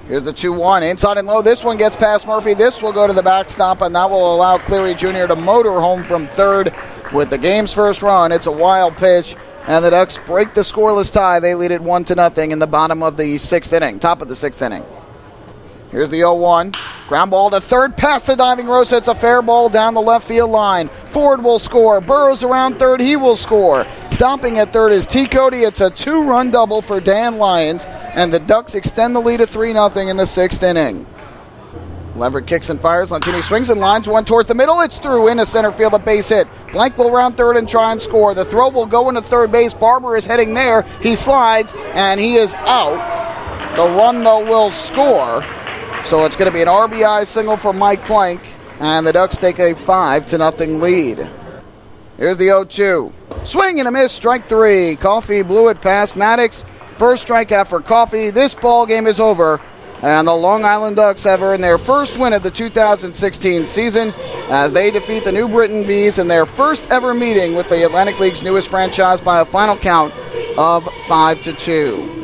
Here's the 2-1. Inside and low. This one gets past Murphy. This will go to the backstop, and that will allow Cleary Jr. to motor home from third with the game's first run. It's a wild pitch, and the Ducks break the scoreless tie. They lead it 1-0 in the bottom of the sixth inning, top of the sixth inning. Here's the 0-1. Ground ball to third, past the diving Rosa. It's a fair ball down the left field line. Ford will score. Burrows around third. He will score. Stopping at third is T. Cody. It's a 2-run double for Dan Lyons, and the Ducks extend the lead to 3-0 in the sixth inning. Leverett kicks and fires. Lantini swings and lines one towards the middle. It's through into center field, a base hit. Blank will round third and try and score. The throw will go into third base. Barber is heading there. He slides, and he is out. The run, though, will score. So it's going to be an RBI single for Mike Plank, and the Ducks take a 5-0 lead. Here's the 0-2. Swing and a miss, strike three. Coffey blew it past Maddox. First strikeout for Coffey. This ball game is over, and the Long Island Ducks have earned their first win of the 2016 season as they defeat the New Britain Bees in their first ever meeting with the Atlantic League's newest franchise by a final count of 5-2.